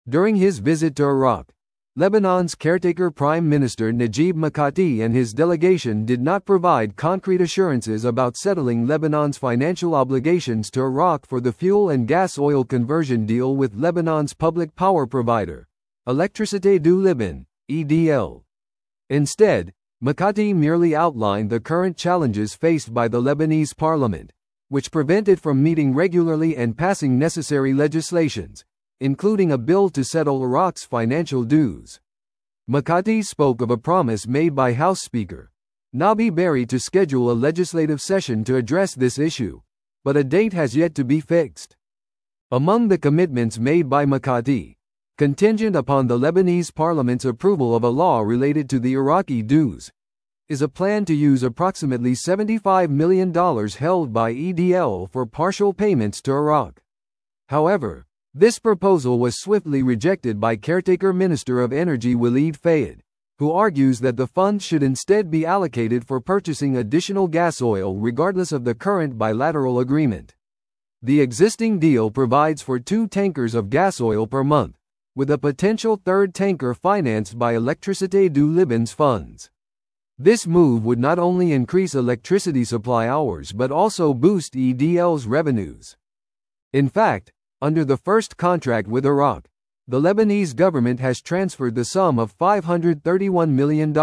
During his visit to Iraq, Lebanon's caretaker Prime Minister Najib Mikati and his delegation did not provide concrete assurances about settling Lebanon's financial obligations to Iraq for the fuel and gas oil conversion deal with Lebanon's public power provider, Électricité du Liban, EDL. Instead, Mikati merely outlined the current challenges faced by the Lebanese parliament, which prevent it from meeting regularly and passing necessary legislations, including a bill to settle Iraq's financial dues. Mikati spoke of a promise made by House Speaker Nabi Berri to schedule a legislative session to address this issue, but a date has yet to be fixed. Among the commitments made by Mikati, contingent upon the Lebanese parliament's approval of a law related to the Iraqi dues, is a plan to use approximately $75 million held by EDL for partial payments to Iraq. However, this proposal was swiftly rejected by caretaker Minister of Energy Walid Fayed, who argues that the funds should instead be allocated for purchasing additional gas oil regardless of the current bilateral agreement. The existing deal provides for 2 tankers of gas oil per month, with a potential third tanker financed by Électricité du Liban's funds. This move would not only increase electricity supply hours but also boost EDL's revenues. In fact, under the first contract with Iraq, the Lebanese government has transferred the sum of $531 million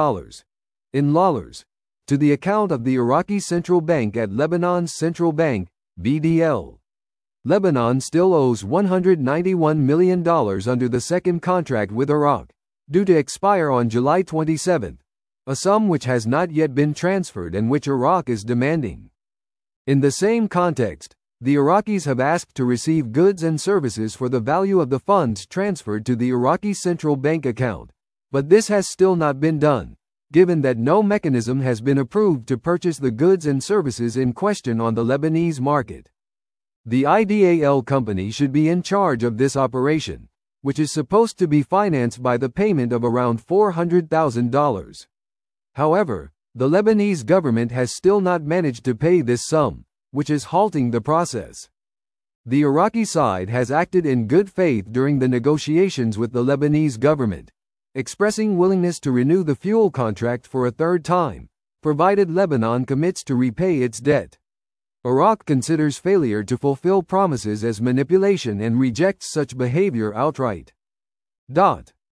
in dollars to the account of the Iraqi Central Bank at Lebanon's Central Bank, BDL. Lebanon still owes $191 million under the second contract with Iraq, due to expire on July 27, a sum which has not yet been transferred and which Iraq is demanding. In the same context, the Iraqis have asked to receive goods and services for the value of the funds transferred to the Iraqi Central Bank account, but this has still not been done, given that no mechanism has been approved to purchase the goods and services in question on the Lebanese market. The IDAL company should be in charge of this operation, which is supposed to be financed by the payment of around $400,000. However, the Lebanese government has still not managed to pay this sum, which is halting the process. The Iraqi side has acted in good faith during the negotiations with the Lebanese government, expressing willingness to renew the fuel contract for a third time, provided Lebanon commits to repay its debt. Iraq considers failure to fulfill promises as manipulation and rejects such behavior outright.